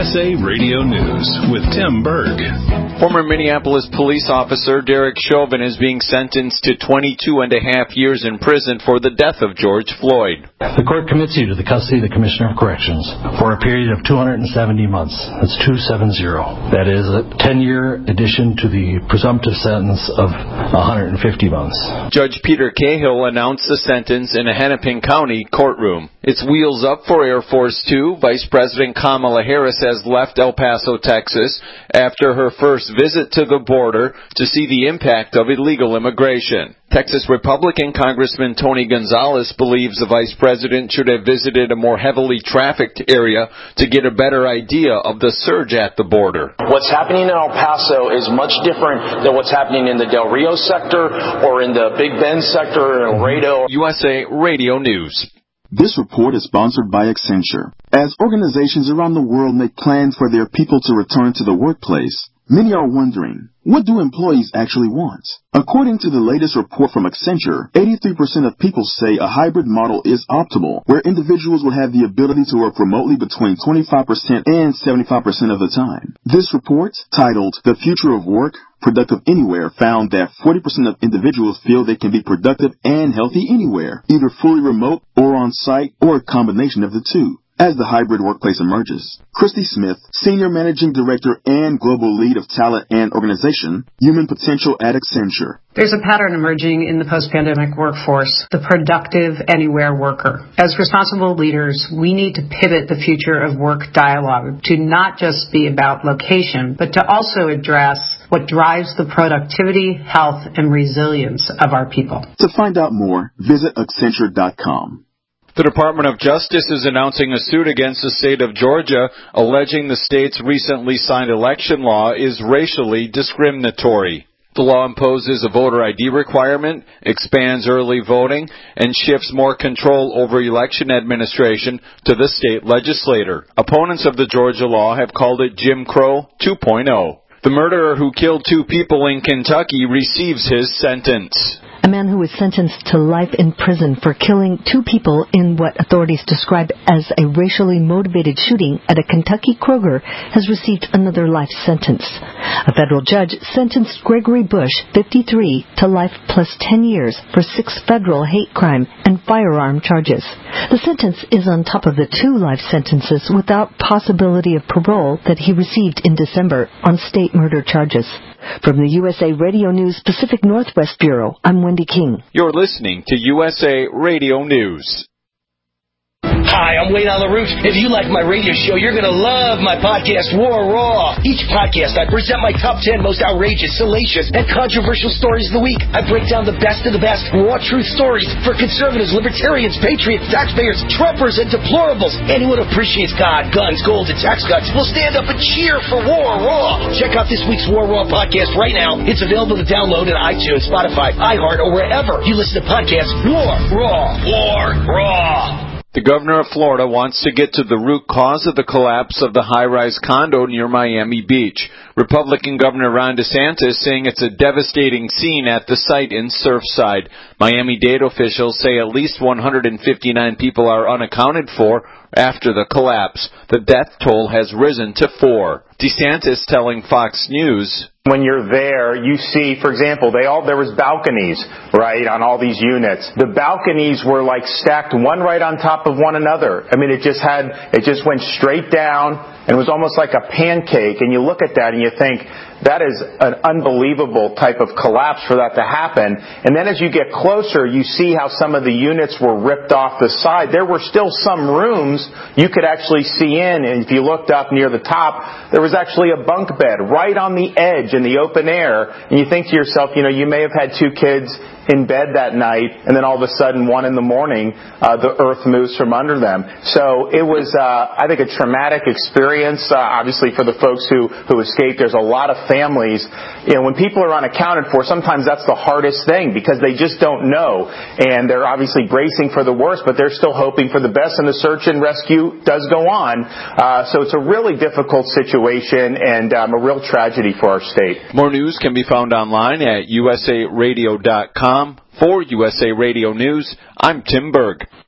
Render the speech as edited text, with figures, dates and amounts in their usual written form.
USA Radio News with Tim Berg. Former Minneapolis police officer Derek Chauvin is being sentenced to 22 and a half years in prison for the death of George Floyd. The court commits you to the custody of the Commissioner of Corrections for a period of 270 months. That's 270. That is a 10-year addition to the presumptive sentence of 150 months. Judge Peter Cahill announced the sentence in a Hennepin County courtroom. It's wheels up for Air Force Two. Vice President Kamala Harris has left El Paso, Texas, after her first visit to the border to see the impact of illegal immigration. Texas Republican Congressman Tony Gonzalez believes the vice president should have visited a more heavily trafficked area to get a better idea of the surge at the border. What's happening in El Paso is much different than what's happening in the Del Rio sector or in the Big Bend sector in Laredo. USA Radio News. This report is sponsored by Accenture. As organizations around the world make plans for their people to return to the workplace, many are wondering, what do employees actually want? According to the latest report from Accenture, 83% of people say a hybrid model is optimal, where individuals will have the ability to work remotely between 25% and 75% of the time. This report, titled The Future of Work, Productive Anywhere, found that 40% of individuals feel they can be productive and healthy anywhere, either fully remote or on-site or a combination of the two, as the hybrid workplace emerges. Christy Smith, Senior Managing Director and Global Lead of Talent and Organization, Human Potential at Accenture. There's a pattern emerging in the post-pandemic workforce, the productive anywhere worker. As responsible leaders, we need to pivot the future of work dialogue to not just be about location, but to also address what drives the productivity, health, and resilience of our people. To find out more, visit Accenture.com. The Department of Justice is announcing a suit against the state of Georgia, alleging the state's recently signed election law is racially discriminatory. The law imposes a voter ID requirement, expands early voting, and shifts more control over election administration to the state legislature. Opponents of the Georgia law have called it Jim Crow 2.0. The murderer who killed 2 people in Kentucky receives his sentence. A man who was sentenced to life in prison for killing 2 people in what authorities describe as a racially motivated shooting at a Kentucky Kroger has received another life sentence. A federal judge sentenced Gregory Bush, 53, to life plus 10 years for 6 federal hate crime and firearm charges. The sentence is on top of the 2 life sentences without possibility of parole that he received in December on state murder charges. From the USA Radio News Pacific Northwest Bureau, I'm Wendy King. You're listening to USA Radio News. Hi, I'm Wayne on the Roof. If you like my radio show, you're going to love my podcast, War Raw. Each podcast, I present my top 10 most outrageous, salacious, and controversial stories of the week. I break down the best of the best raw truth stories for conservatives, libertarians, patriots, taxpayers, Trumpers, and deplorables. Anyone who appreciates God, guns, gold, and tax cuts will stand up and cheer for War Raw. Check out this week's War Raw podcast right now. It's available to download on iTunes, Spotify, iHeart, or wherever you listen to podcasts. War Raw. War Raw. The governor of Florida wants to get to the root cause of the collapse of the high-rise condo near Miami Beach. Republican Governor Ron DeSantis saying it's a devastating scene at the site in Surfside. Miami-Dade officials say at least 159 people are unaccounted for after the collapse. The death toll has risen to 4. DeSantis telling Fox News, when you're there, you see, for example, there was balconies, right, on all these units. The balconies were like stacked one right on top of one another. I mean, it just went straight down and it was almost like a pancake. And you look at that and you think, that is an unbelievable type of collapse for that to happen. And then as you get closer, you see how some of the units were ripped off the side. There were still some rooms you could actually see in, and if you looked up near the top, there was actually a bunk bed right on the edge in the open air. And you think to yourself, you may have had 2 kids in bed that night, and then all of a sudden, 1 in the morning, the earth moves from under them. So it was, I think, a traumatic experience, obviously, for the folks who escaped. There's a lot of families. When people are unaccounted for, sometimes that's the hardest thing because they just don't know. And they're obviously bracing for the worst, but they're still hoping for the best, and the search and rescue does go on. So it's a really difficult situation and a real tragedy for our state. More news can be found online at usaradio.com. For USA Radio News, I'm Tim Berg.